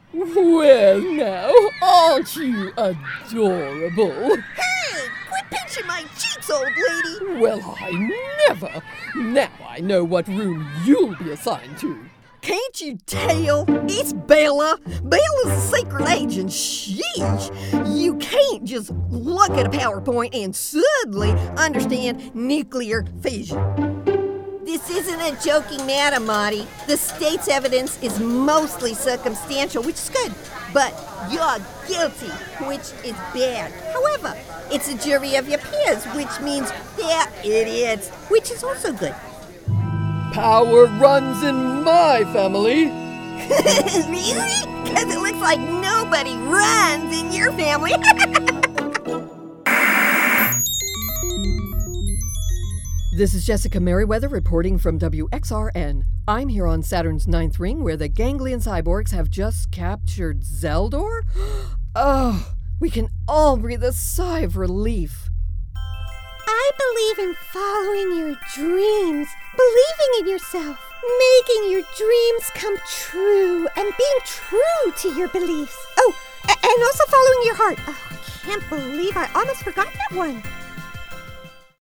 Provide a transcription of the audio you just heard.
Well, now, aren't you adorable? Hey, quit pinching my cheeks, old lady. Well, I never. Now I know what room you'll be assigned to. Can't you tell? It's Bella. Bella's a secret agent. Sheesh. You can't just look at a PowerPoint and suddenly understand nuclear fission. This isn't a joking matter, Marty. The state's evidence is mostly circumstantial, which is good. But you're guilty, which is bad. However, it's a jury of your peers, which means they're idiots, which is also good. Power runs in my family. Really? Because it looks like nobody runs in your family. This is Jessica Merriweather reporting from WXRN. I'm here on Saturn's ninth ring where the ganglion cyborgs have just captured Zeldor. Oh, we can all breathe a sigh of relief. I believe in following your dreams, believing in yourself, making your dreams come true, and being true to your beliefs. Oh, and also following your heart. Oh, I can't believe I almost forgot that one.